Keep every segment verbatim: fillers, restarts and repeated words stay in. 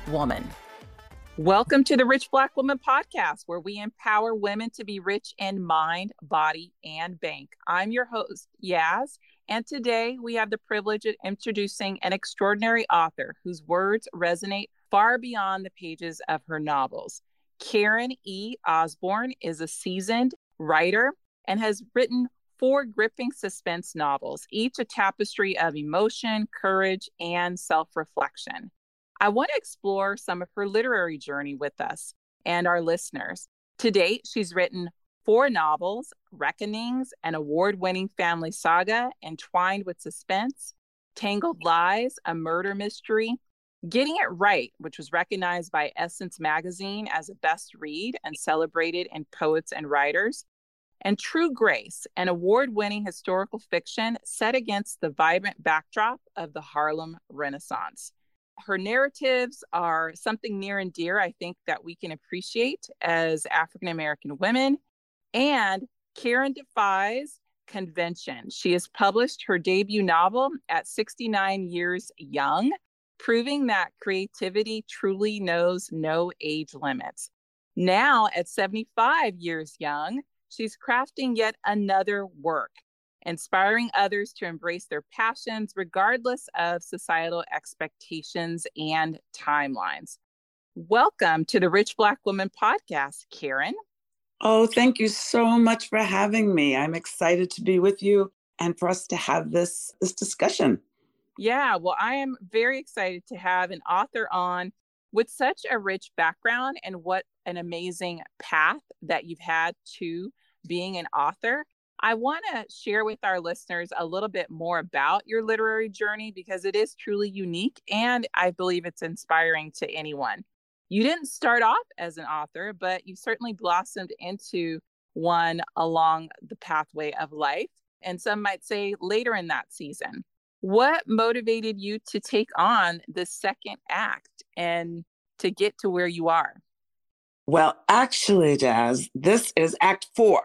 woman. Welcome to the Rich Black Woman Podcast, where we empower women to be rich in mind, body, and bank. I'm your host, Yaz, and today we have the privilege of introducing an extraordinary author whose words resonate far beyond the pages of her novels. Karen E. Osborne is a seasoned writer and has written four gripping suspense novels, each a tapestry of emotion, courage, and self-reflection. I want to explore some of her literary journey with us and our listeners. To date, she's written four novels, Reckonings, an award-winning family saga entwined with suspense, Tangled Lies, a murder mystery, Getting It Right, which was recognized by Essence Magazine as a best read and celebrated in Poets and Writers, and True Grace, an award-winning historical fiction set against the vibrant backdrop of the Harlem Renaissance. Her narratives are something near and dear, I think, that we can appreciate as African-American women. And Karen defies convention. She has published her debut novel at sixty-nine years young, proving that creativity truly knows no age limits. Now, at seventy-five years young, she's crafting yet another work, inspiring others to embrace their passions regardless of societal expectations and timelines. Welcome to the Rich Black Woman Podcast, Karen. Oh, thank you so much for having me. I'm excited to be with you and for us to have this, this discussion. Yeah, well, I am very excited to have an author on with such a rich background and what an amazing path that you've had to being an author. I want to share with our listeners a little bit more about your literary journey because it is truly unique and I believe it's inspiring to anyone. You didn't start off as an author, but you certainly blossomed into one along the pathway of life, and some might say later in that season. What motivated you to take on the second act and to get to where you are? Well, actually, Jazz, this is Act Four.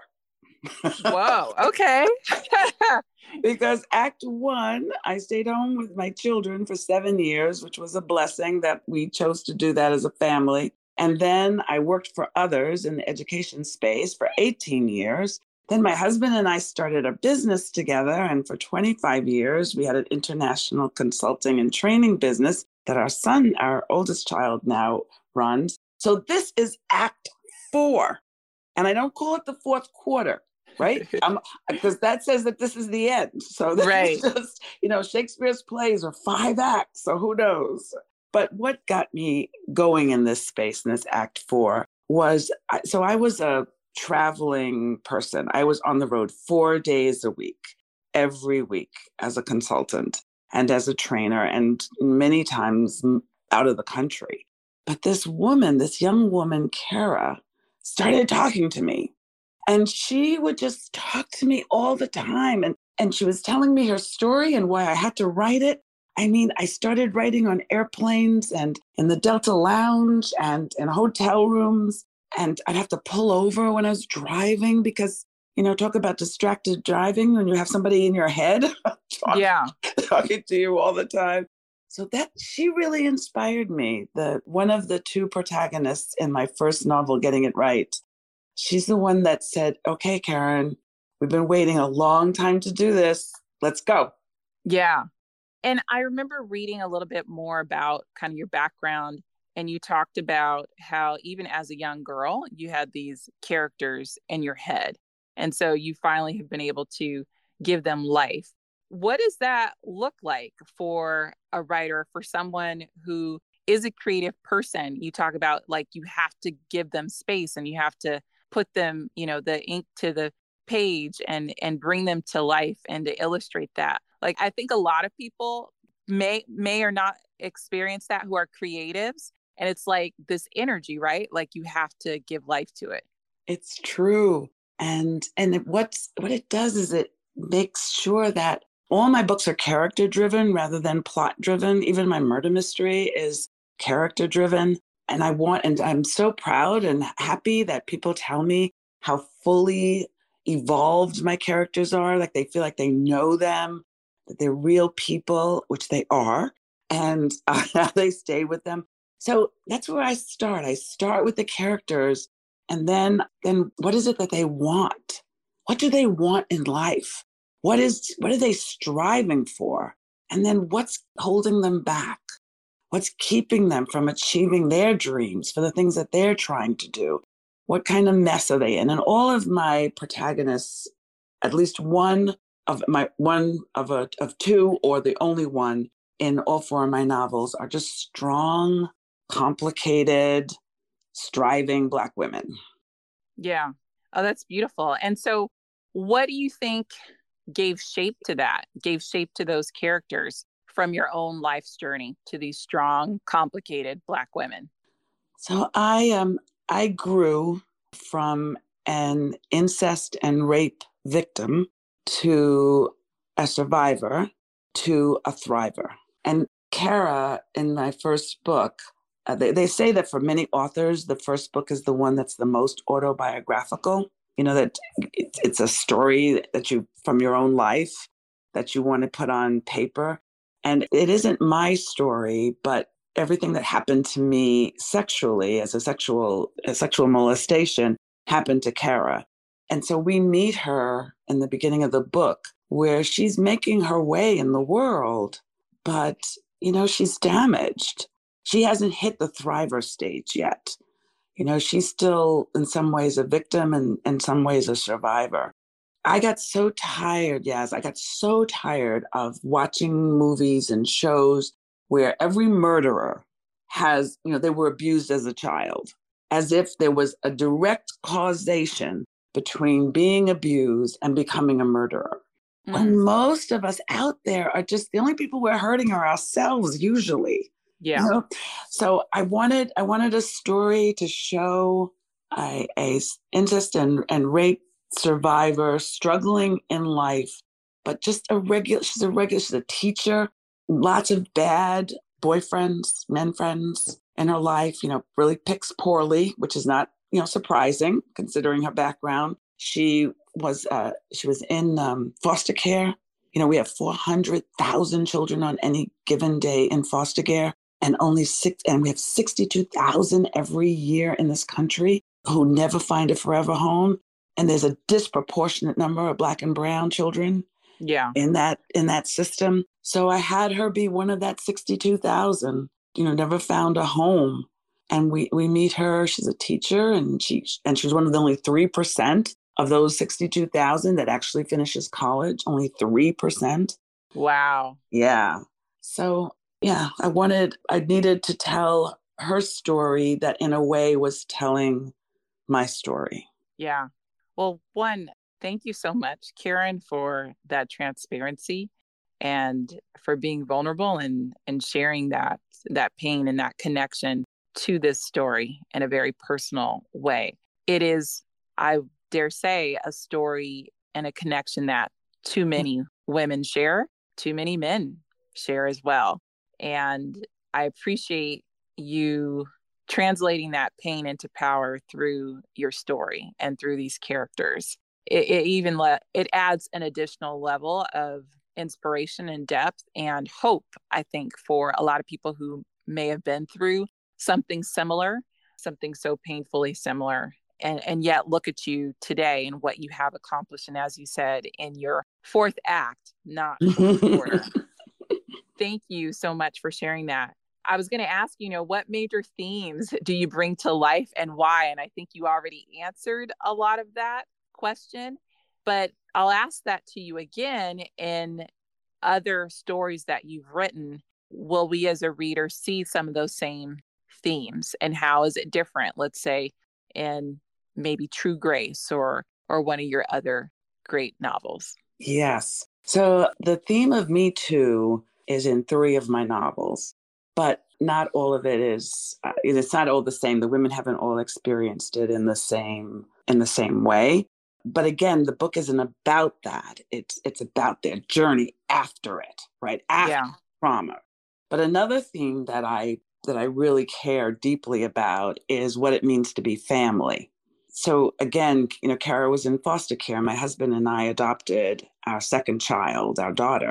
Whoa, okay. Because Act One, I stayed home with my children for seven years, which was a blessing that we chose to do that as a family. And then I worked for others in the education space for eighteen years. Then my husband and I started a business together. And for twenty-five years, we had an international consulting and training business that our son, our oldest child now runs. So this is Act Four. And I don't call it the fourth quarter. Right? Um, because that says that this is the end. So this right. is just, you know, Shakespeare's plays are five acts. So who knows? But what got me going in this space, in this Act Four, was, so I was a traveling person. I was on the road four days a week, every week as a consultant and as a trainer, and many times out of the country. But this woman, this young woman, Kara, started talking to me. And she would just talk to me all the time. And, and she was telling me her story and why I had to write it. I mean, I started writing on airplanes and in the Delta Lounge and in hotel rooms. And I'd have to pull over when I was driving because, you know, talk about distracted driving when you have somebody in your head talk, yeah. talking to you all the time. So that she really inspired me. The one of the two protagonists in my first novel, Getting It Right, she's the one that said, okay, Karen, we've been waiting a long time to do this. Let's go. Yeah. And I remember reading a little bit more about kind of your background. And you talked about how even as a young girl, you had these characters in your head. And so you finally have been able to give them life. What does that look like for a writer, for someone who is a creative person? You talk about like you have to give them space and you have to put them, you know, the ink to the page and and bring them to life and to illustrate that. Like I think a lot of people may may or not experience that who are creatives. And it's like this energy, right? Like you have to give life to it. It's true. And and it, what's what it does is it makes sure that all my books are character driven rather than plot driven. Even my murder mystery is character driven. And I want, and I'm so proud and happy that people tell me how fully evolved my characters are. Like they feel like they know them, that they're real people, which they are, and uh, they stay with them. So that's where I start. I start with the characters, and then then what is it that they want? What do they want in life? What is what are they striving for? And then what's holding them back? What's keeping them from achieving their dreams for the things that they're trying to do? What kind of mess are they in? And all of my protagonists, at least one of my one of a of two, or the only one in all four of my novels, are just strong, complicated, striving Black women. Yeah. Oh, that's beautiful. And so what do you think gave shape to that, gave shape to those characters from your own life's journey to these strong, complicated Black women? So I um I grew from an incest and rape victim to a survivor to a thriver. And Kara, in my first book, uh, they, they say that for many authors, the first book is the one that's the most autobiographical. You know, that it, it's a story that you, from your own life, that you want to put on paper. And it isn't my story, but everything that happened to me sexually as a sexual a sexual molestation happened to Kara. And so we meet her in the beginning of the book where she's making her way in the world, but, you know, she's damaged. She hasn't hit the thriver stage yet. You know, she's still in some ways a victim and in some ways a survivor. I got so tired, yes, I got so tired of watching movies and shows where every murderer has, you know, they were abused as a child, as if there was a direct causation between being abused and becoming a murderer. Mm. When most of us out there are just, the only people we're hurting are ourselves usually. Yeah. You know? So I wanted, I wanted a story to show a, a incest and, and rape survivor struggling in life, but just a regular, she's a regular, she's a teacher, lots of bad boyfriends, men friends in her life, you know, really picks poorly, which is not, you know, surprising considering her background. She was, uh, she was in um, foster care. You know, we have four hundred thousand children on any given day in foster care, and only six, and we have sixty-two thousand every year in this country who never find a forever home. And there's a disproportionate number of Black and brown children yeah. in that in that system. So I had her be one of that sixty-two thousand, you know, never found a home. And we we meet her. She's a teacher, and she and she's one of the only three percent of those sixty-two thousand that actually finishes college. Only three percent. Wow. Yeah. So yeah, I wanted, I needed to tell her story that in a way was telling my story. Yeah. Well, one, thank you so much, Karen, for that transparency and for being vulnerable and, and sharing that, that pain and that connection to this story in a very personal way. It is, I dare say, a story and a connection that too many women share, too many men share as well. And I appreciate you translating that pain into power through your story and through these characters. It, it even let it adds an additional level of inspiration and depth and hope, I think, for a lot of people who may have been through something similar, something so painfully similar. And, and yet look at you today and what you have accomplished. And as you said, in your fourth act, not fourth quarter. Thank you so much for sharing that. I was going to ask, you know, what major themes do you bring to life and why? And I think you already answered a lot of that question, but I'll ask that to you again. In other stories that you've written, will we as a reader see some of those same themes, and how is it different, let's say, in maybe True Grace or or one of your other great novels? Yes. So the theme of Me Too is in three of my novels, but not all of it is, uh, it's not all the same. The women haven't all experienced it in the same, in the same way. But again, the book isn't about that. It's, it's about their journey after it, right? After yeah. trauma. But another theme that I, that I really care deeply about is what it means to be family. So again, you know, Kara was in foster care. My husband and I adopted our second child, our daughter.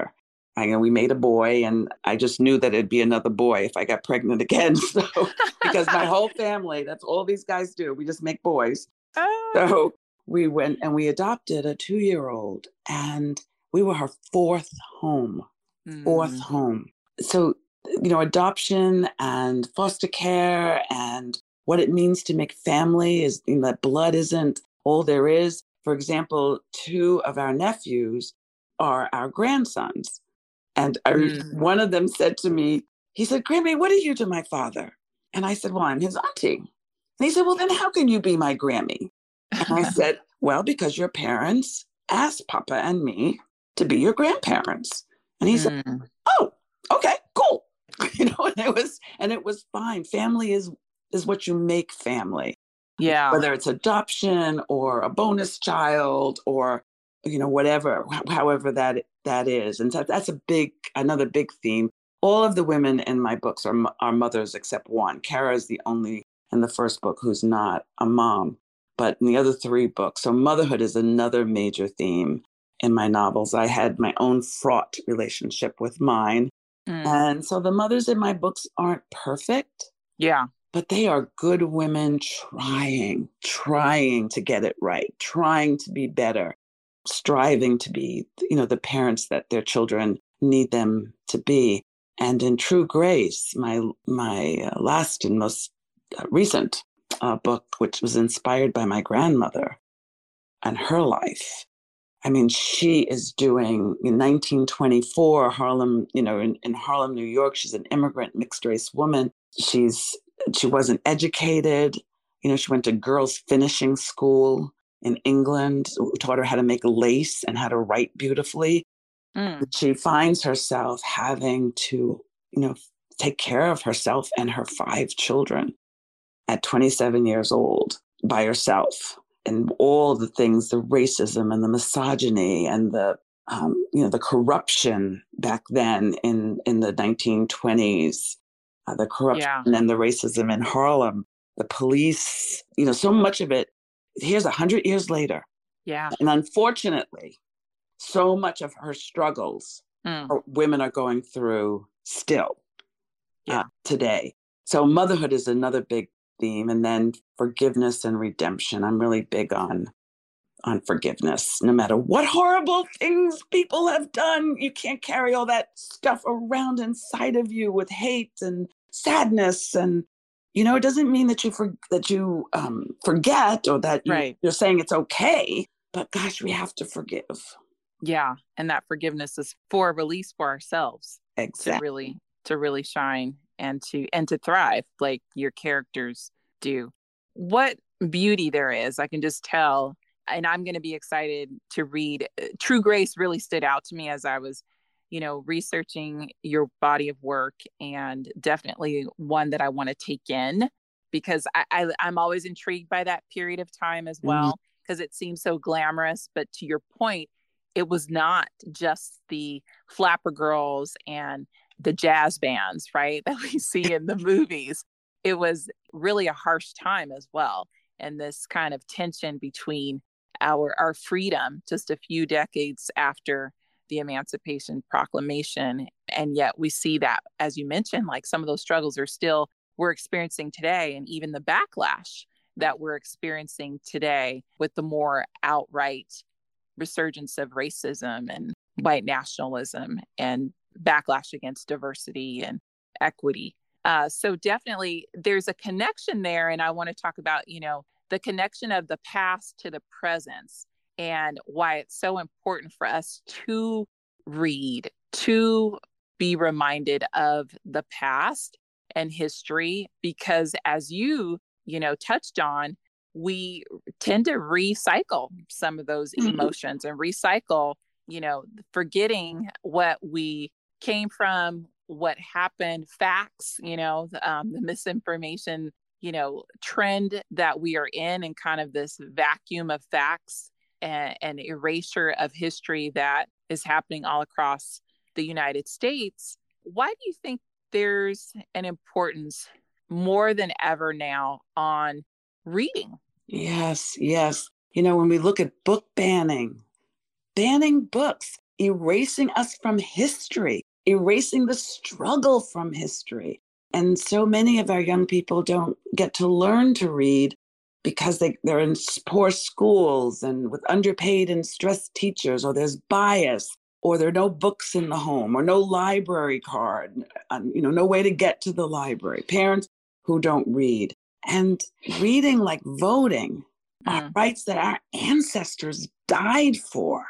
I know we made a boy, and I just knew that it'd be another boy if I got pregnant again. So, because my whole family, that's all these guys do. We just make boys. Oh. So we went and we adopted a two-year-old, and we were her fourth home, fourth Mm. home. So, you know, adoption and foster care and what it means to make family is, you know, that blood isn't all there is. For example, two of our nephews are our grandsons. And I, Mm. one of them said to me, he said, Grammy, what are you to my father? And I said, well, I'm his auntie. And he said, well, then how can you be my Grammy? And I said, well, because your parents asked Papa and me to be your grandparents. And he said, Mm. oh, okay, cool. You know, and it was, and it was fine. Family is, is what you make family. Yeah. Whether it's adoption or a bonus child or, you know, whatever, however that that is. And so that's a big, another big theme. All of the women in my books are, are mothers except one. Kara is the only in the first book who's not a mom, but in the other three books. So motherhood is another major theme in my novels. I had my own fraught relationship with mine. Mm. And so the mothers in my books aren't perfect. Yeah. But they are good women trying, trying to get it right, trying to be better, striving to be, you know, the parents that their children need them to be. And in True Grace, my my uh, last and most uh, recent uh, book, which was inspired by my grandmother and her life. I mean, she is doing in nineteen twenty-four, Harlem, you know, in, in Harlem, New York, she's an immigrant mixed race woman. She's She wasn't educated. You know, she went to girls' finishing school in England, taught her how to make lace and how to write beautifully. Mm. She finds herself having to, you know, take care of herself and her five children at twenty-seven years old by herself. And all the things, the racism and the misogyny and the, um, you know, the corruption back then in, in the nineteen twenties. Uh, the corruption Yeah. and the racism in Harlem, the police, you know, so much of it, here's a hundred years later. Yeah. And unfortunately, so much of her struggles, Mm. are, women are going through still uh, Yeah. today. So motherhood is another big theme. And then forgiveness and redemption. I'm really big on on forgiveness. No matter what horrible things people have done, you can't carry all that stuff around inside of you with hate and sadness. And, you know, it doesn't mean that you for, that you um, forget or that you, Right. you're saying it's okay. But gosh, we have to forgive. Yeah. And that forgiveness is for a release for ourselves Exactly. to really to really shine and to and to thrive like your characters do. What beauty there is, I can just tell. And I'm going to be excited to read. True Grace really stood out to me as I was, you know, researching your body of work, and definitely one that I want to take in because I, I, I'm always intrigued by that period of time as well, because mm-hmm. it seems so glamorous. But to your point, it was not just the flapper girls and the jazz bands, right, that we see in the movies. It was really a harsh time as well. And this kind of tension between our our freedom just a few decades after the Emancipation Proclamation. And yet we see that, as you mentioned, like some of those struggles are still, we're experiencing today. And even the backlash that we're experiencing today with the more outright resurgence of racism and white nationalism and backlash against diversity and equity. Uh, so definitely there's a connection there. And I want to talk about, you know, the connection of the past to the present and why it's so important for us to read, to be reminded of the past and history, because as you, you know, touched on, we tend to recycle some of those emotions and recycle, you know, forgetting what we came from, what happened, facts, you know, um, the misinformation, you know, trend that we are in, and kind of this vacuum of facts and, and erasure of history that is happening all across the United States. Why do you think there's an importance more than ever now on reading? Yes, yes. You know, when we look at book banning, banning books, erasing us from history, erasing the struggle from history. And so many of our young people don't get to learn to read because they, they're in poor schools and with underpaid and stressed teachers, or there's bias, or there are no books in the home, or no library card, um, you know, no way to get to the library, parents who don't read. And reading, like voting, mm. are rights that our ancestors died for.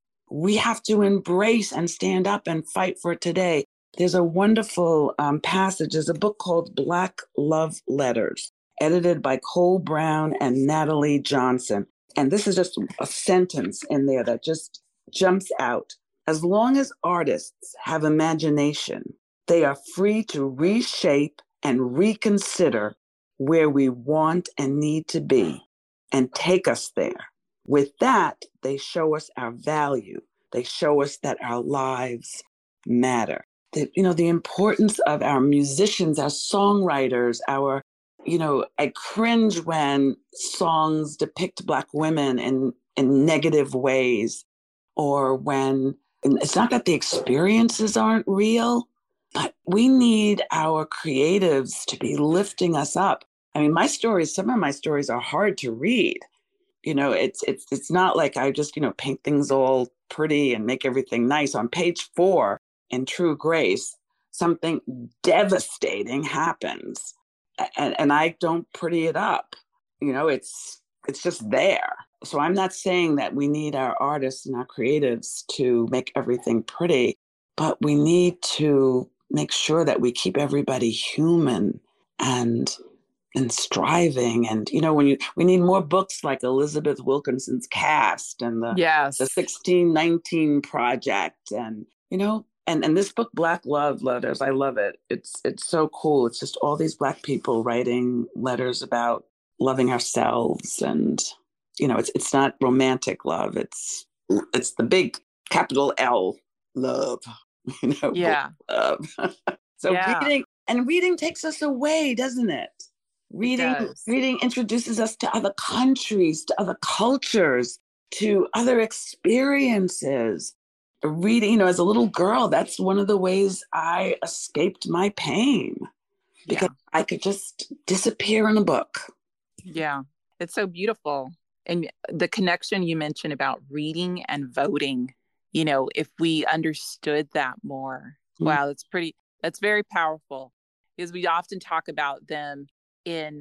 We have to embrace and stand up and fight for today. There's a wonderful um, passage. There's a book called Black Love Letters, edited by Cole Brown and Natalie Johnson. And this is just a sentence in there that just jumps out. As long as artists have imagination, they are free to reshape and reconsider where we want and need to be and take us there. With that, they show us our value. They show us that our lives matter. That, you know, the importance of our musicians, our songwriters, our, you know, I cringe when songs depict Black women in, in negative ways, or when, it's not that the experiences aren't real, but we need our creatives to be lifting us up. I mean, my stories, some of my stories are hard to read. You know, it's it's it's not like I just, you know, paint things all pretty and make everything nice. On page four in True Grace, something devastating happens, and, and I don't pretty it up. You know, it's it's just there. So I'm not saying that we need our artists and our creatives to make everything pretty, but we need to make sure that we keep everybody human and and striving. And, you know, when you, we need more books like Elizabeth Wilkinson's Cast and the, yes. the sixteen nineteen Project. And, you know, and, and this book, Black Love Letters, I love it. It's, it's so cool. It's just all these Black people writing letters about loving ourselves. And, you know, it's, it's not romantic love. It's, it's the big capital L love, you know, yeah. love. So yeah. reading, and reading takes us away, doesn't it? Reading, reading introduces us to other countries, to other cultures, to other experiences. Reading, you know, as a little girl, that's one of the ways I escaped my pain, because yeah. I could just disappear in a book. Yeah, it's so beautiful. And the connection you mentioned about reading and voting, you know, if we understood that more, mm-hmm. wow, that's pretty, that's very powerful, because we often talk about them in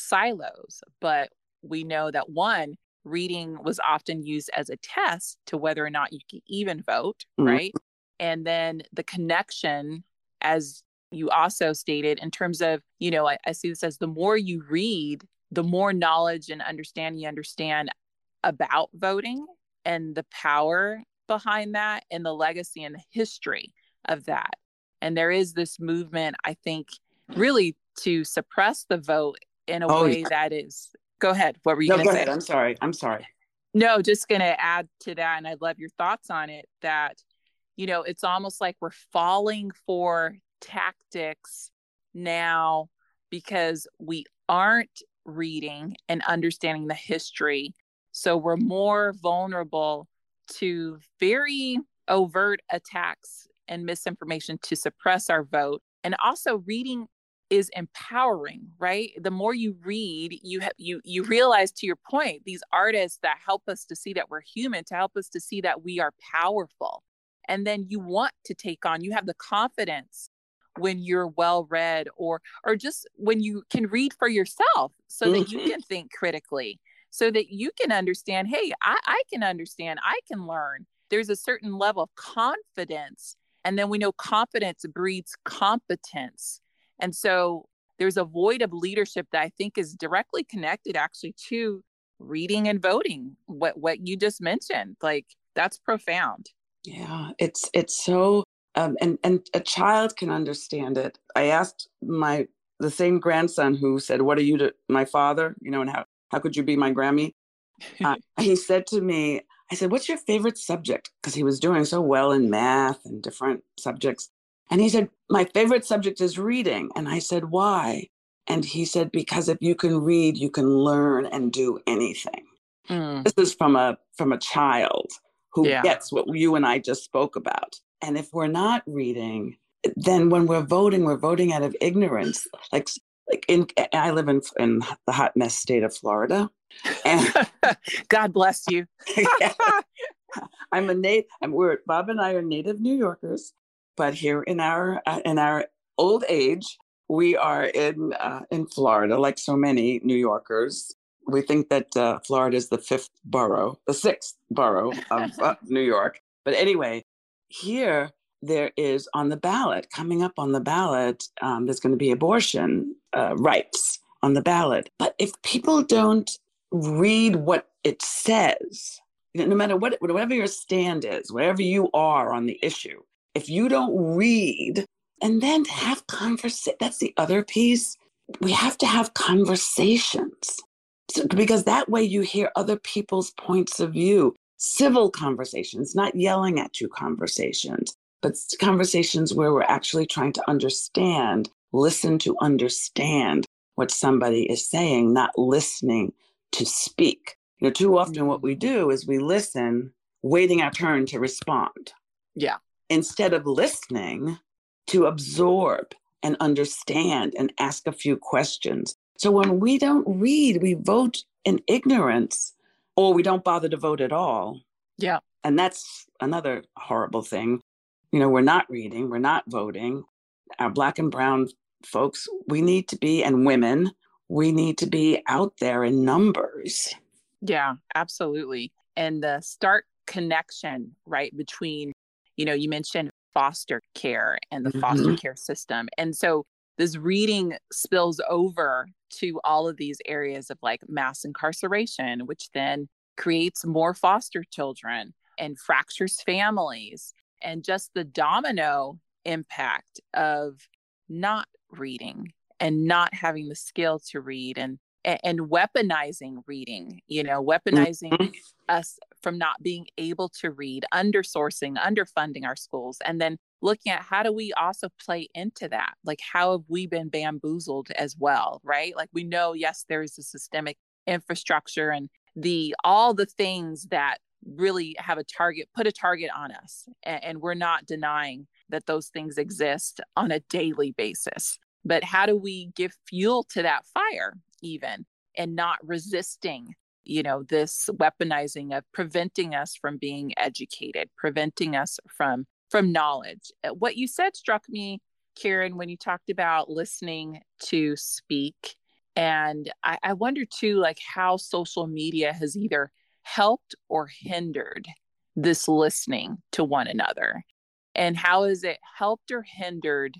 silos, but we know that one, reading was often used as a test to whether or not you can even vote, mm-hmm. right? And then the connection, as you also stated, in terms of, you know, I, I see this as the more you read, the more knowledge and understanding you understand about voting and the power behind that and the legacy and the history of that. And there is this movement, I think, really to suppress the vote in a oh, way yeah. that is, go ahead. What were you no, going to go say? Ahead. I'm sorry. I'm sorry. No, just going to add to that. And I'd love your thoughts on it, that, you know, it's almost like we're falling for tactics now because we aren't reading and understanding the history. So we're more vulnerable to very overt attacks and misinformation to suppress our vote. And also reading is empowering, right? The more you read, you have you you realize, to your point, these artists that help us to see that we're human, to help us to see that we are powerful. And then you want to take on, you have the confidence when you're well read, or or just when you can read for yourself, so mm-hmm. that you can think critically, so that you can understand, hey, I, I can understand, I can learn. There's a certain level of confidence. And then we know confidence breeds competence. And so there's a void of leadership that I think is directly connected actually to reading and voting. What what you just mentioned, like, that's profound. Yeah, it's it's so um, and and a child can understand it. I asked my the same grandson who said, "What are you to my father?" You know, and how how could you be my Grammy? Uh, he said to me, I said, "What's your favorite subject?" Because he was doing so well in math and different subjects. And he said, "My favorite subject is reading." And I said, "Why?" And he said, "Because if you can read, you can learn and do anything." Mm. This is from a from a child. who Yeah. gets what you and I just spoke about. And if we're not reading, then when we're voting, we're voting out of ignorance. Like, like in, I live in, in the hot mess state of Florida. And God bless you. yeah, I'm a native, we're, Bob and I are native New Yorkers, but here in our, uh, in our old age, we are in, uh, in Florida, like so many New Yorkers. We think that uh, Florida is the fifth borough, the sixth borough of uh, New York. But anyway, here there is on the ballot, coming up on the ballot, um, there's going to be abortion uh, rights on the ballot. But if people don't read what it says, you know, no matter what, whatever your stand is, wherever you are on the issue, if you don't read and then have conversation, that's the other piece. We have to have conversations. So, because that way you hear other people's points of view, civil conversations, not yelling at you conversations, but conversations where we're actually trying to understand, listen to understand what somebody is saying, not listening to speak. You know, too often what we do is we listen, waiting our turn to respond. Yeah. Instead of listening to absorb and understand and ask a few questions. So when we don't read, we vote in ignorance, or we don't bother to vote at all. Yeah. And that's another horrible thing. You know, we're not reading, we're not voting. Our Black and brown folks, we need to be, and women, we need to be out there in numbers. Yeah, absolutely. And the stark connection, right, between, you know, you mentioned foster care and the mm-hmm. foster care system. And so this reading spills over to all of these areas of like mass incarceration, which then creates more foster children and fractures families, and just the domino impact of not reading and not having the skill to read, and and weaponizing reading, you know, weaponizing mm-hmm. us from not being able to read, undersourcing, underfunding our schools, and then looking at how do we also play into that? Like, how have we been bamboozled as well, right? Like, we know, yes, there's a systemic infrastructure and the all the things that really have a target, put a target on us. And, and we're not denying that those things exist on a daily basis. But how do we give fuel to that fire even, and not resisting, you know, this weaponizing of preventing us from being educated, preventing us from from knowledge. What you said struck me, Karen, when you talked about listening to speak. And I, I wonder too, like how social media has either helped or hindered this listening to one another. And how has it helped or hindered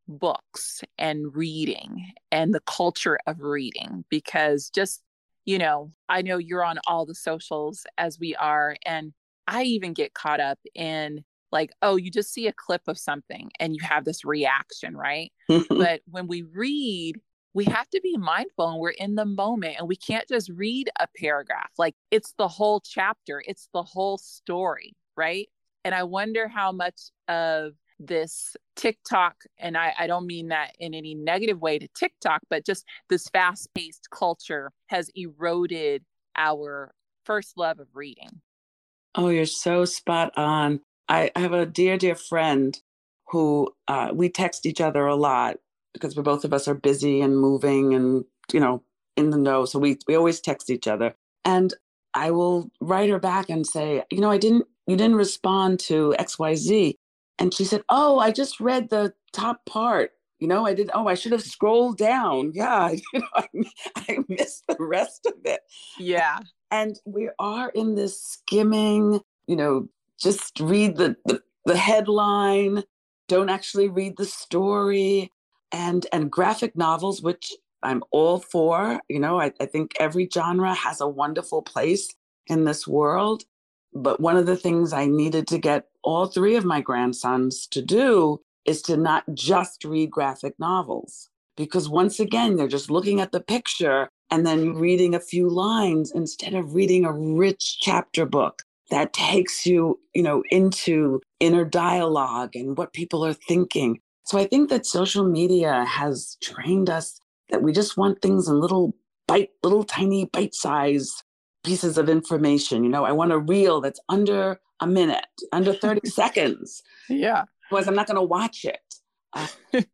books and reading and the culture of reading? Because just, you know, I know you're on all the socials as we are. And I even get caught up in like, oh, you just see a clip of something and you have this reaction, right? But when we read, we have to be mindful and we're in the moment, and we can't just read a paragraph. Like, it's the whole chapter. It's the whole story, right? And I wonder how much of this TikTok, and I, I don't mean that in any negative way to TikTok, but just this fast-paced culture has eroded our first love of reading. Oh, you're so spot on. I, I have a dear, dear friend who uh, we text each other a lot because we both of us are busy and moving and, you know, in the know. So we, we always text each other. And I will write her back and say, you know, I didn't, you didn't respond to X Y Z. And she said, oh, I just read the top part. You know, I did. Oh, I should have scrolled down. Yeah. You know, I, I missed the rest of it. Yeah. And we are in this skimming, you know, just read the, the, the headline, don't actually read the story. And, and graphic novels, which I'm all for. You know, I, I think every genre has a wonderful place in this world. But one of the things I needed to get all three of my grandsons to do is to not just read graphic novels. Because once again, they're just looking at the picture and then reading a few lines instead of reading a rich chapter book that takes you, you know, into inner dialogue and what people are thinking. So I think that social media has trained us that we just want things in little bite, little tiny bite-sized pieces of information. You know, I want a reel that's under a minute, under thirty seconds. Yeah. Was I'm not going to watch it. Uh,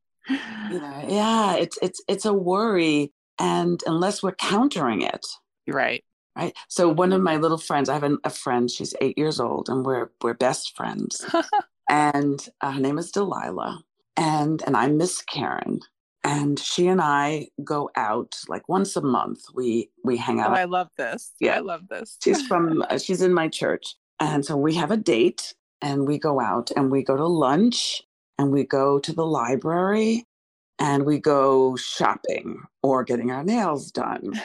you know, yeah, it's it's it's a worry, and unless we're countering it, right, right. So one of my little friends, I have a, a friend. She's eight years old, and we're we're best friends. And uh, her name is Delilah, and and I'm Miss Karen. And she and I go out like once a month. We we hang out. Oh, I love this. Yeah, I love this. She's from uh, she's in my church, and so we have a date, and we go out, and we go to lunch, and we go to the library, and we go shopping or getting our nails done.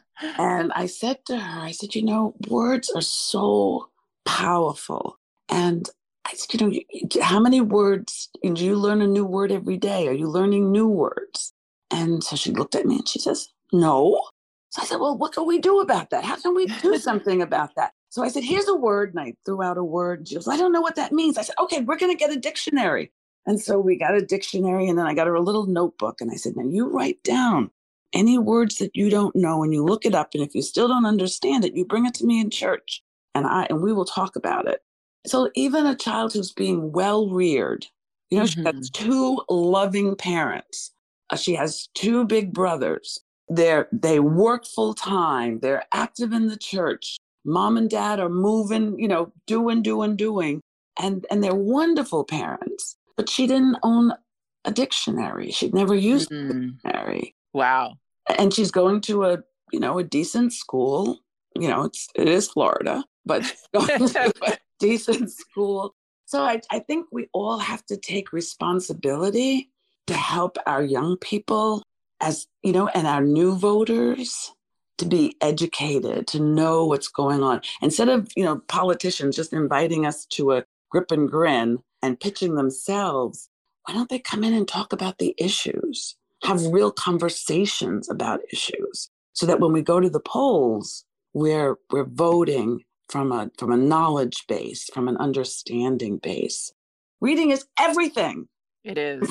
And I said to her, I said, you know, words are so powerful, and I said, you know, how many words, do you learn a new word every day? Are you learning new words? And so she looked at me and she says, no. So I said, well, what can we do about that? How can we do something about that? So I said, here's a word. And I threw out a word. And she goes, I don't know what that means. I said, okay, we're going to get a dictionary. And so we got a dictionary, and then I got her a little notebook. And I said, now you write down any words that you don't know and you look it up. And if you still don't understand it, you bring it to me in church, and I and we will talk about it. So even a child who's being well reared, you know, mm-hmm. she has two loving parents. Uh, she has two big brothers. They're, they work full time. They're active in the church. Mom and dad are moving, you know, doing, doing, doing. And, and they're wonderful parents. But she didn't own a dictionary. She'd never used mm-hmm. a dictionary. Wow. And she's going to a, you know, a decent school. You know, it's, it is Florida, but she's going to a decent school. So I, I think we all have to take responsibility to help our young people, as you know, and our new voters to be educated, to know what's going on. Instead of, you know, politicians just inviting us to a grip and grin and pitching themselves, why don't they come in and talk about the issues, have real conversations about issues, so that when we go to the polls, we're we're voting from a from a knowledge base, from an understanding base. Reading is everything. It is.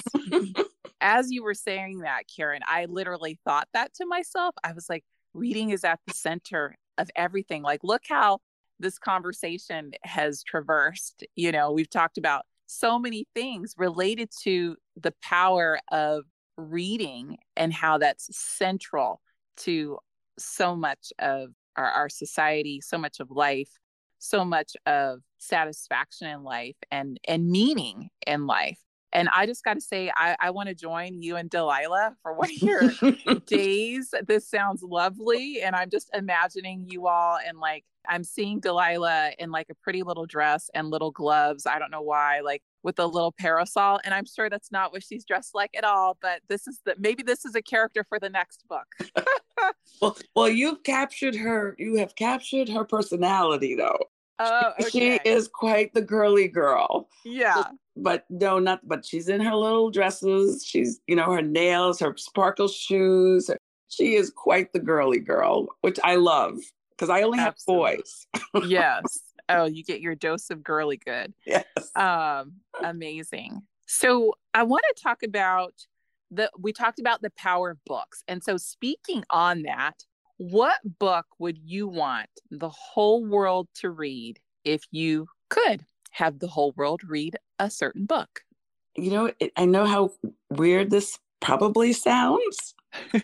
As you were saying that, Karen, I literally thought that to myself. I was like, reading is at the center of everything. Like, look how this conversation has traversed. You know, we've talked about so many things related to the power of reading and how that's central to so much of our, our society, so much of life, so much of satisfaction in life and, and meaning in life. And I just got to say, I, I want to join you and Delilah for one of your days. This sounds lovely. And I'm just imagining you all, and like, I'm seeing Delilah in like a pretty little dress and little gloves. I don't know why, like with a little parasol. And I'm sure that's not what she's dressed like at all. But this is the, maybe this is a character for the next book. well, well, you've captured her. You have captured her personality, though. Oh, okay. She is quite the girly girl. Yeah. But no, not, but she's in her little dresses. She's, you know, her nails, her sparkle shoes. She is quite the girly girl, which I love because I only Absolutely. have boys. Yes. Oh, you get your dose of girly good. Yes. Um, amazing. So I want to talk about the, we talked about the power of books. And so speaking on that, what book would you want the whole world to read if you could have the whole world read a certain book? You know, it, I know how weird this probably sounds,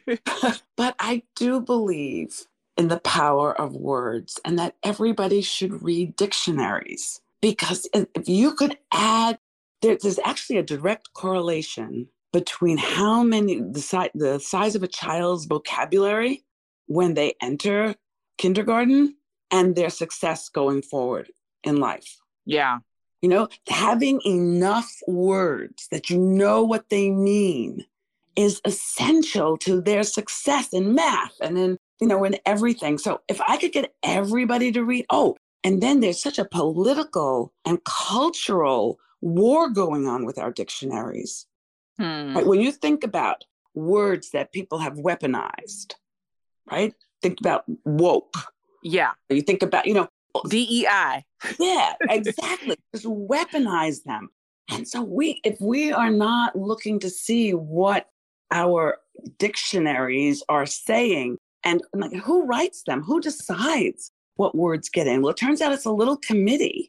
but I do believe in the power of words and that everybody should read dictionaries. Because if you could add, there, there's actually a direct correlation between how many, the, si- the size of a child's vocabulary when they enter kindergarten and their success going forward in life. Yeah. You know, having enough words that you know what they mean is essential to their success in math and in, you know, in everything. So if I could get everybody to read, oh, and then there's such a political and cultural war going on with our dictionaries. Hmm. Right? When you think about words that people have weaponized, right? Think about woke. Yeah. You think about, you know, D E I. Yeah, exactly. Just weaponize them. And so we, if we are not looking to see what our dictionaries are saying and like who writes them, who decides what words get in? Well, it turns out it's a little committee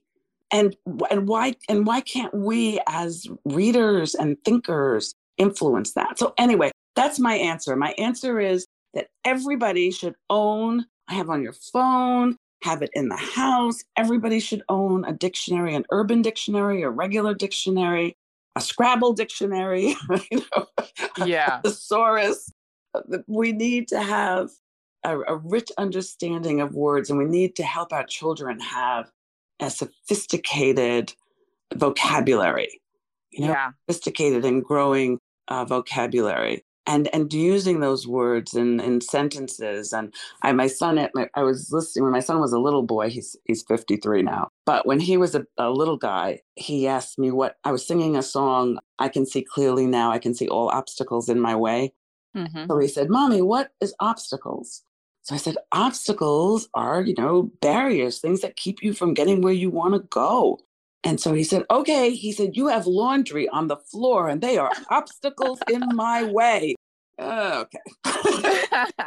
And and why and why can't we as readers and thinkers influence that? So anyway, that's my answer. My answer is that everybody should own, have on your phone, have it in the house. Everybody should own a dictionary, an urban dictionary, a regular dictionary, a Scrabble dictionary, you know, Yeah. a thesaurus. We need to have a, a rich understanding of words, and we need to help our children have a sophisticated vocabulary, you know, Yeah. sophisticated and growing uh, vocabulary, and and using those words in, in sentences. And I, my son, at my, I was listening when my son was a little boy. He's he's fifty-three now, but when he was a, a little guy, he asked me what I was singing a song. I can see clearly now. I can see all obstacles in my way. Mm-hmm. So he said, "Mommy, what is obstacles?" So I said, obstacles are, you know, barriers, things that keep you from getting where you want to go. And so he said, okay. He said, you have laundry on the floor and they are obstacles in my way. Uh, okay.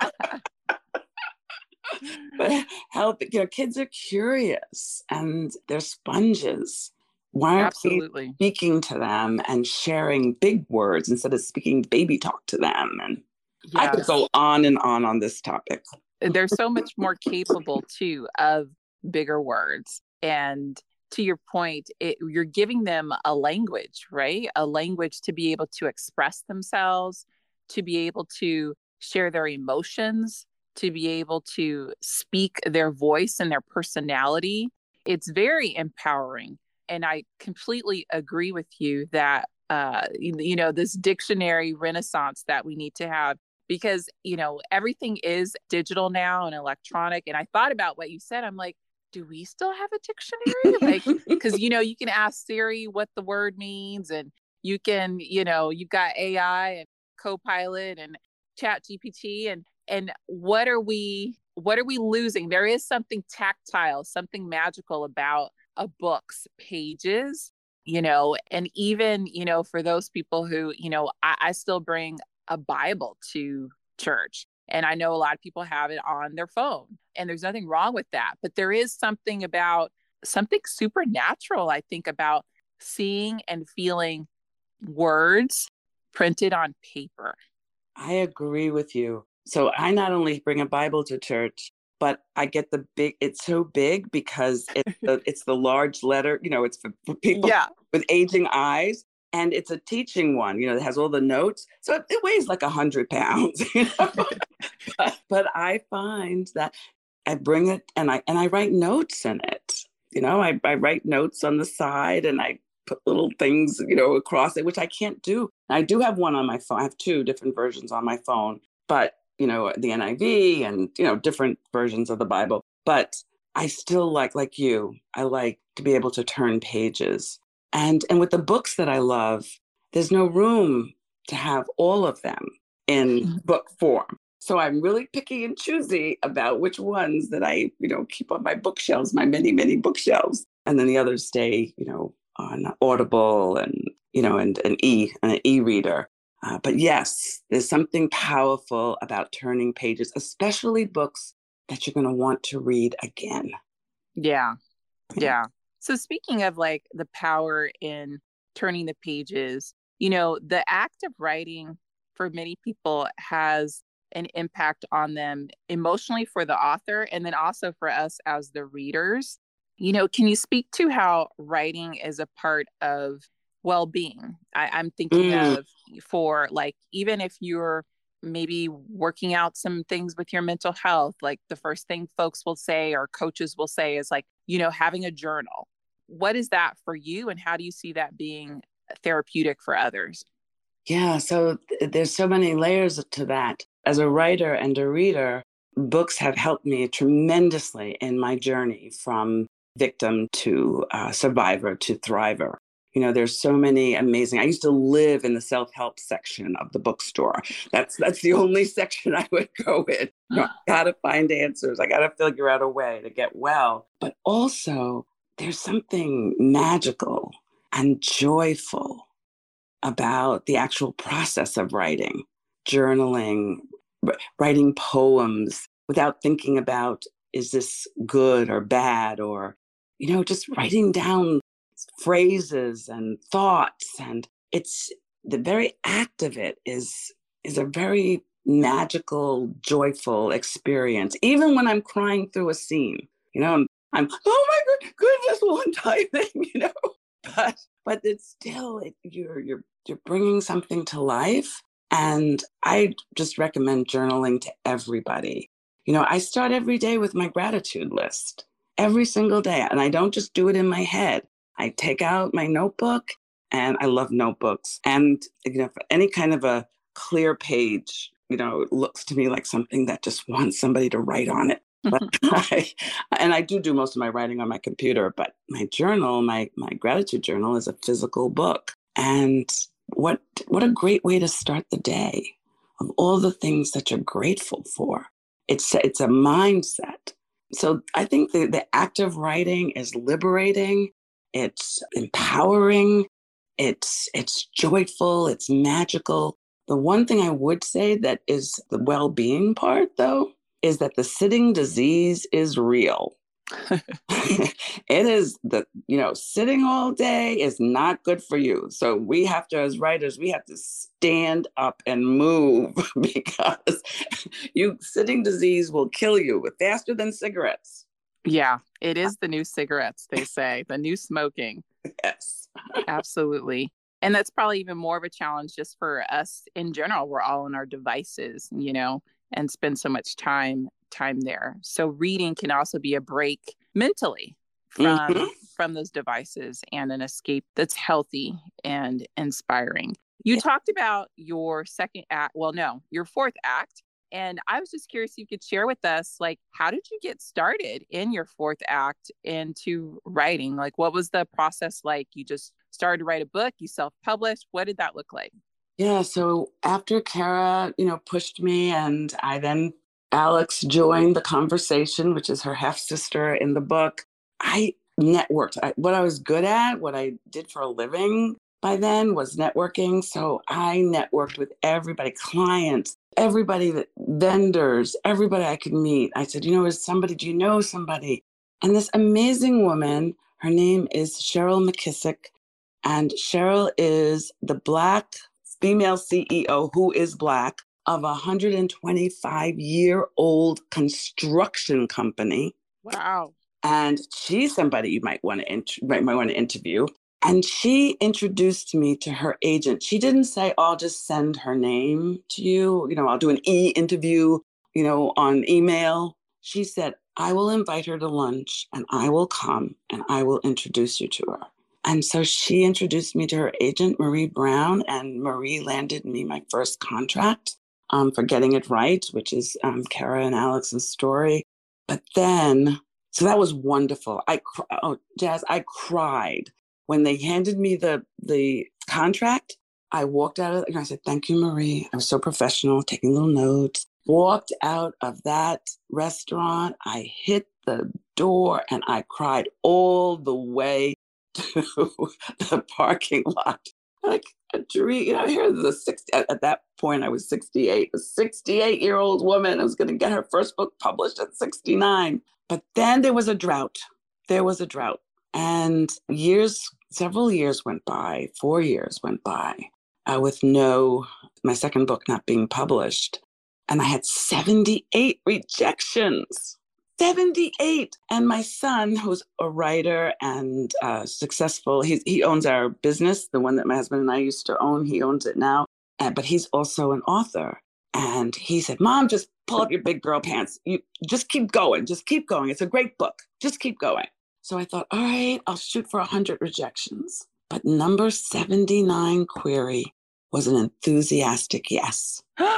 But help, you know, kids are curious and they're sponges. Why aren't Absolutely. we speaking to them and sharing big words instead of speaking baby talk to them? And yes. I could go on and on on this topic. They're so much more capable too of bigger words. And to your point, it, you're giving them a language, right? A language to be able to express themselves, to be able to share their emotions, to be able to speak their voice and their personality. It's very empowering. And I completely agree with you that, uh, you, you know, this dictionary renaissance that we need to have. Because, you know, everything is digital now and electronic. And I thought about what you said. I'm like, do we still have a dictionary? Like, because, you know, you can ask Siri what the word means, and you can, you know, you've got A I and Copilot and Chat G P T. And and what are we what are we losing? There is something tactile, something magical about a book's pages, you know, and even, you know, for those people who, you know, I, I still bring a Bible to church. And I know a lot of people have it on their phone, and there's nothing wrong with that. But there is something about something supernatural, I think, about seeing and feeling words printed on paper. I agree with you. So I not only bring a Bible to church, but I get the big, it's so big because it's the, it's the large letter, you know, it's for, for people yeah. with aging eyes. And it's a teaching one, you know, it has all the notes. So it, it weighs like a hundred pounds, you know? but, but I find that I bring it and I and I write notes in it. You know, I, I write notes on the side and I put little things, you know, across it, which I can't do. I do have one on my phone. I have two different versions on my phone, but, you know, the N I V and, you know, different versions of the Bible. But I still like, like you, I like to be able to turn pages. And and with the books that I love, there's no room to have all of them in book form. So I'm really picky and choosy about which ones that I, you know, keep on my bookshelves, my many, many bookshelves. And then the others stay, you know, on Audible and, you know, and an e and an e-reader. Uh, but yes, there's something powerful about turning pages, especially books that you're going to want to read again. Yeah. Yeah. So speaking of like the power in turning the pages, you know, the act of writing for many people has an impact on them emotionally for the author, and then also for us as the readers. You know, can you speak to how writing is a part of well-being? I, I'm thinking mm. of for like, even if you're maybe working out some things with your mental health, like the first thing folks will say or coaches will say is like, you know, having a journal. What is that for you, and how do you see that being therapeutic for others? Yeah, so th- there's so many layers to that. As a writer and a reader, books have helped me tremendously in my journey from victim to uh, survivor to thriver. You know, there's so many amazing, I used to live in the self-help section of the bookstore. That's that's the only section I would go in. You know, I gotta find answers. I gotta figure out a way to get well. But also, there's something magical and joyful about the actual process of writing, journaling, writing poems without thinking about, is this good or bad? Or, you know, just writing down phrases and thoughts. And it's the very act of it is, is a very magical, joyful experience. Even when I'm crying through a scene, you know, I'm, I'm oh my good, goodness, one typing, you know, but, but it's still, it, you're, you're, you're bringing something to life. And I just recommend journaling to everybody. You know, I start every day with my gratitude list, every single day. And I don't just do it in my head. I take out my notebook, and I love notebooks. And, you know, for any kind of a clear page, you know, it looks to me like something that just wants somebody to write on it. But I, and I do do most of my writing on my computer, but my journal, my, my gratitude journal is a physical book. And what, what a great way to start the day, of all the things that you're grateful for. It's, it's a mindset. So I think the, the act of writing is liberating. It's empowering. It's, it's joyful. It's magical. The one thing I would say that is the well-being part, though, is that the sitting disease is real. It is the, you know, sitting all day is not good for you. So we have to, as writers, we have to stand up and move because you sitting disease will kill you faster than cigarettes. Yeah, it is the new cigarettes, they say, the new smoking. Yes. Absolutely. And that's probably even more of a challenge just for us in general. We're all on our devices, you know, and spend so much time time there. So reading can also be a break mentally from mm-hmm. from those devices and an escape that's healthy and inspiring. You yeah. talked about your second act, well, no, your fourth act. And I was just curious if you could share with us, like, how did you get started in your fourth act into writing? Like, what was the process like? You just started to write a book, you self-published. What did that look like? Yeah, so after Kara, you know, pushed me, and I then, Alex joined the conversation, which is her half-sister in the book. I networked. I, what I was good at, what I did for a living by then was networking. So I networked with everybody, clients, everybody, that vendors, everybody I could meet. I said, you know, is somebody, do you know somebody? And this amazing woman, her name is Cheryl McKissick. And Cheryl is the Black female C E O who is Black of a one hundred twenty-five year old construction company. Wow. And she's somebody you might want to int- might, might want to interview. And she introduced me to her agent. She didn't say, oh, I'll just send her name to you. You know, I'll do an e-interview, you know, on email. She said, I will invite her to lunch and I will come and I will introduce you to her. And so she introduced me to her agent, Marie Brown, and Marie landed me my first contract um, for Getting It Right, which is um, Kara and Alex's story. But then, so that was wonderful. I, oh, Jazz, I cried. When they handed me the, the contract, I walked out of it and I said, thank you, Marie. I was so professional, taking little notes. Walked out of that restaurant. I hit the door and I cried all the way to the parking lot. Like a dream. You know, here's the sixty, at, at that point, I was sixty-eight. A sixty-eight-year-old woman. I was going to get her first book published at sixty-nine. But then there was a drought. There was a drought. And years, several years went by, four years went by uh, with no, my second book not being published. And I had seventy-eight rejections, seventy-eight. And my son, who's a writer and uh, successful, he's, he owns our business, the one that my husband and I used to own. He owns it now, uh, but he's also an author. And he said, Mom, just pull up your big girl pants. You just keep going. Just keep going. It's a great book. Just keep going. So I thought, all right, I'll shoot for one hundred rejections. But number seventy-nine query was an enthusiastic yes.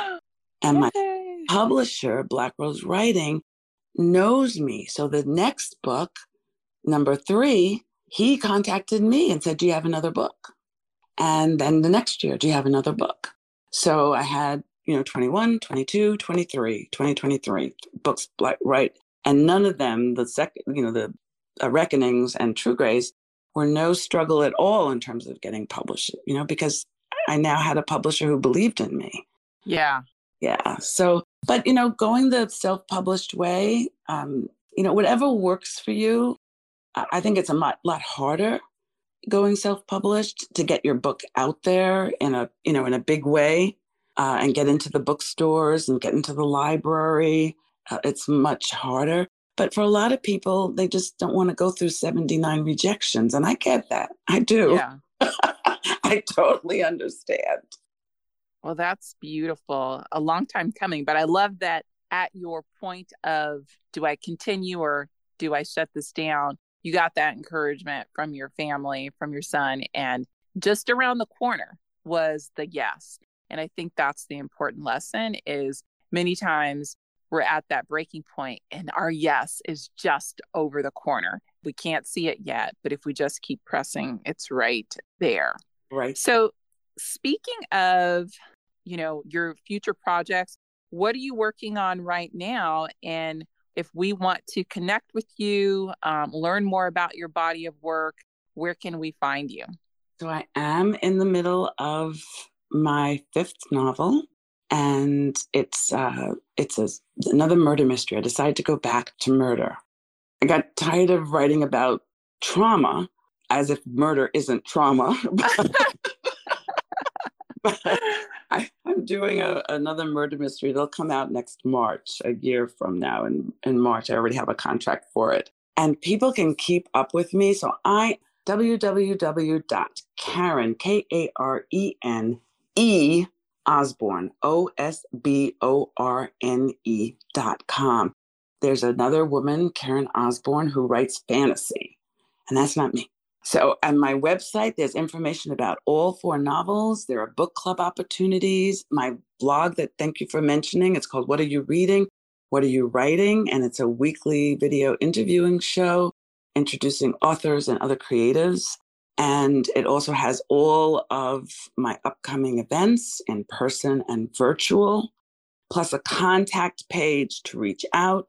And my Yay. publisher, Black Rose Writing, knows me. So the next book, number three, he contacted me and said, do you have another book? And then the next year, do you have another book? So I had, you know, twenty-one, twenty-two, twenty-three, twenty twenty-three books, right? And none of them, the second, you know, the uh, Reckonings and True Grace were no struggle at all in terms of getting published, you know, because I now had a publisher who believed in me. Yeah. Yeah. So, but, you know, going the self-published way, um, you know, whatever works for you, I I think it's a lot, lot harder going self-published to get your book out there in a, you know, in a big way, uh, and get into the bookstores and get into the library. Uh, it's much harder. But for a lot of people, they just don't want to go through seventy-nine rejections. And I get that. I do. Yeah. I totally understand. Well, that's beautiful. A long time coming, but I love that at your point of, do I continue or do I shut this down? You got that encouragement from your family, from your son, and just around the corner was the yes. And I think that's the important lesson is many times we're at that breaking point and our yes is just over the corner. We can't see it yet, but if we just keep pressing, it's right there. Right. So speaking of, you know, your future projects, what are you working on right now? And if we want to connect with you, um, learn more about your body of work, where can we find you? So I am in the middle of my fifth novel, and it's uh, it's a, another murder mystery. I decided to go back to murder. I got tired of writing about trauma, as if murder isn't trauma. But I, I'm doing a, another murder mystery. It'll come out next March, a year from now. In, in March, I already have a contract for it. And people can keep up with me. So I, www.Karen, K A R E N E, Osborne, O S B O R N E dot com. There's another woman, Karen Osborne, who writes fantasy. And that's not me. So on my website, there's information about all four novels. There are book club opportunities. My blog that thank you for mentioning, it's called What Are You Reading? What Are You Writing? And it's a weekly video interviewing show introducing authors and other creatives. And it also has all of my upcoming events in person and virtual, plus a contact page to reach out.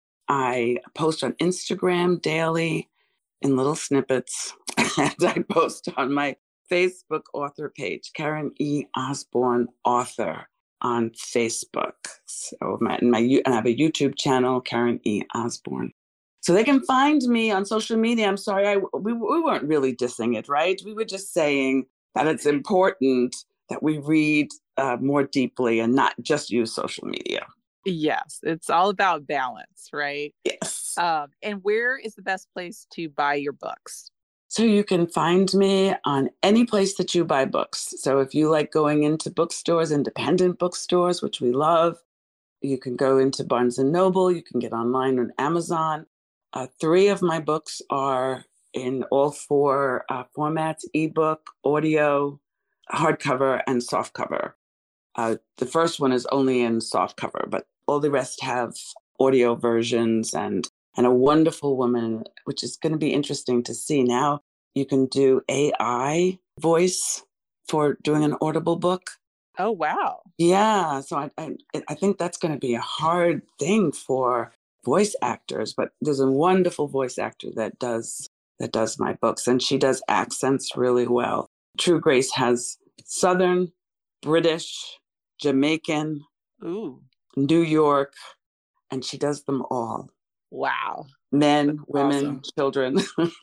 I post on Instagram daily in little snippets, and I post on my Facebook author page, Karen E. Osborne Author on Facebook. So my, my, and I have a YouTube channel, Karen E. Osborne. So they can find me on social media. I'm sorry, I, we, we weren't really dissing it, right? We were just saying that it's important that we read uh, more deeply and not just use social media. Yes, it's all about balance, right? Yes. Um, and where is the best place to buy your books? So you can find me on any place that you buy books. So if you like going into bookstores, independent bookstores, which we love, you can go into Barnes and Noble. You can get online on Amazon. Uh, three of my books are in all four uh, formats: ebook, audio, hardcover, and softcover. Uh, the first one is only in softcover, but all the rest have audio versions and and a wonderful woman, which is going to be interesting to see. Now you can do A I voice for doing an Audible book. Oh, wow. Yeah. So I, I, I think that's going to be a hard thing for voice actors, but there's a wonderful voice actor that does that does my books, and she does accents really well. True Grace has Southern, British, Jamaican, Ooh, New York, and she does them all. wow. Men, That's women, awesome. children.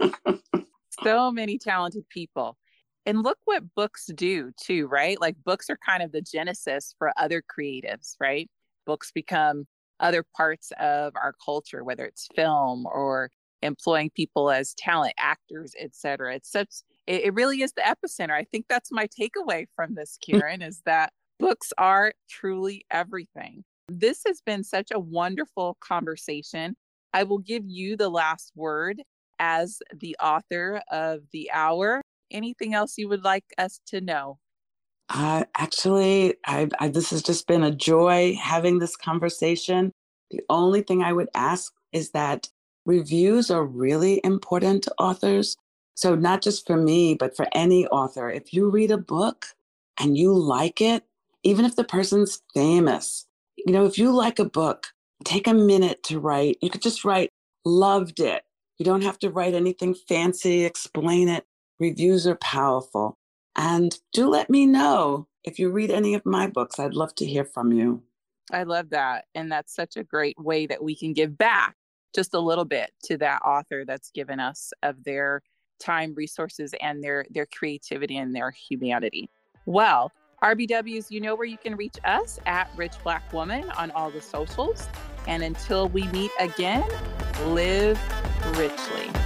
So many talented people. And look what books do too, right? Like books are kind of the genesis for other creatives, right? Books become other parts of our culture, whether it's film or employing people as talent, actors, et cetera. It's such, it, it really is the epicenter. I think that's my takeaway from this, Karen, is that books are truly everything. This has been such a wonderful conversation. I will give you the last word as the author of the hour. Anything else you would like us to know? Uh, actually, I, I, this has just been a joy having this conversation. The only thing I would ask is that reviews are really important to authors. So not just for me, but for any author. If you read a book and you like it, even if the person's famous, you know, if you like a book, take a minute to write. You could just write, loved it. You don't have to write anything fancy, explain it. Reviews are powerful. And do let me know if you read any of my books. I'd love to hear from you. I love that. And that's such a great way that we can give back just a little bit to that author that's given us of their time, resources, and their, their creativity and their humanity. Well, R B Ws, you know where you can reach us at Rich Black Woman on all the socials. And until we meet again, live richly.